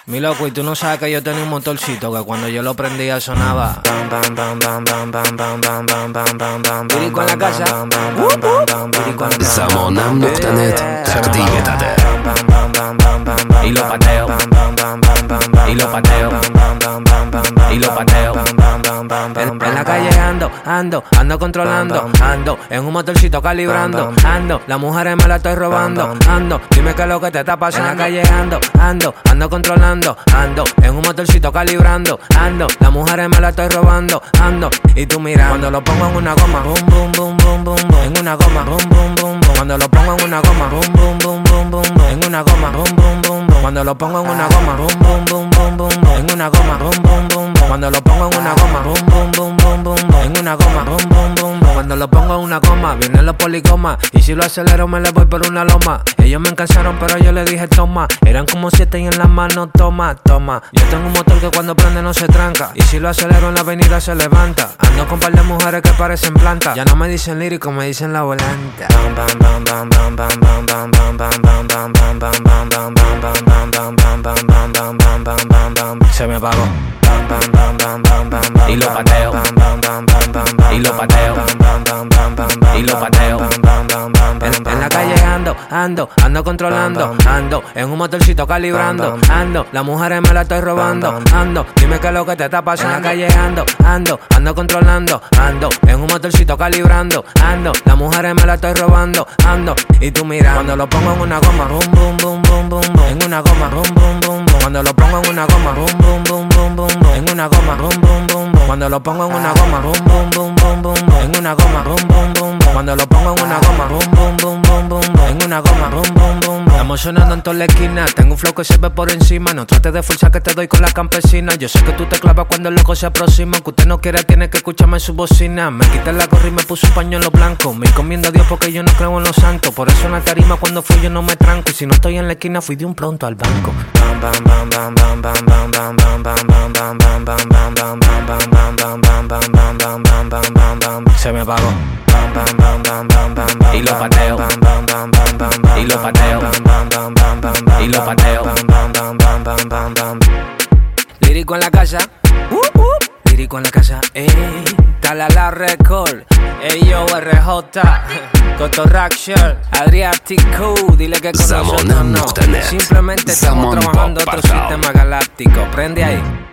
Mi loco, y tú no sabes que yo tenía un motorcito que cuando yo lo prendía sonaba. Lyrico en la casa. Samonam.net activétate. Y lo pateo. Y lo pateo. Y lo pateo. En la calle ando controlando. Ando en un motorcito calibrando. Ando, las mujeres me la estoy robando. Ando, dime qué es lo que te está pasando. En la calle ando controlando. Ando en un motorcito calibrando. Ando, las mujeres me la estoy robando. Ando, y tú mira, cuando lo pongo en una goma, boom, boom, boom, boom, boom, boom. En una goma, boom, boom, boom, boom. Cuando lo pongo en una goma, boom, boom, boom, boom, boom, boom. En una goma, boom, boom, boom, boom. Cuando lo pongo en una goma, boom, boom, boom, boom, boom, boom. En una goma, boom, boom, boom, boom. Cuando lo pongo en una goma, boom, boom, boom, boom, boom, boom. En una goma, boom, boom, boom, boom. Cuando lo pongo en una goma, vienen los poligomas. Y si lo acelero me le voy por una loma. Ellos me encansaron pero yo le dije toma. Eran como 7 y en la mano toma, toma. Yo tengo un motor que cuando prende no se tranca. Y si lo acelero en la avenida se levanta. Ando con par de mujeres que parecen plantas. Ya no me dicen lírico, me dicen la volanta. Se me apagó. Y lo pateo. Y lo pateo. Y lo pateo. En la calle ando controlando. Ando en un motorcito calibrando. Ando, las mujeres me la estoy robando. Ando, dime qué es lo que te está pasando. En la calle ando controlando. Ando en un motorcito calibrando. Ando, las mujeres me la estoy robando. Ando, y tú mira, cuando lo pongo en una goma, boom, boom, boom, boom, boom, boom. En una goma, boom, boom, boom, boom. Cuando lo pongo en una goma, boom, boom, boom, boom, boom, boom. En una goma, boom, boom, boom, boom. Cuando lo pongo en una goma, boom, boom, boom, boom, boom, boom. En una goma, boom, boom, boom, boom. Cuando lo pongo en una goma, boom, boom, boom, boom, boom, boom. En una goma, boom, boom, boom, boom. Estamos sonando en toda la esquina. Tengo un flow que se ve por encima. No trates de fuerza que te doy con la campesina. Yo sé que tú te clavas cuando el loco se aproxima. Que usted no quiere, tiene que escucharme en su bocina. Me quité la gorra y me puse un pañuelo blanco. Me encomiendo a Dios porque yo no creo en los santos. Por eso en la tarima cuando fui yo no me tranco. Y si no estoy en la esquina fui de un pronto al banco. Se me apagó. Y lo pateo. Y lo pateo. Y lo pateo. Lírico en la casa. Lírico en la casa. Dale a la record. Yo RJ. Cotorraction. Adriático. Dile que con nosotros no. Simplemente estamos trabajando otro sistema galáctico. Prende ahí.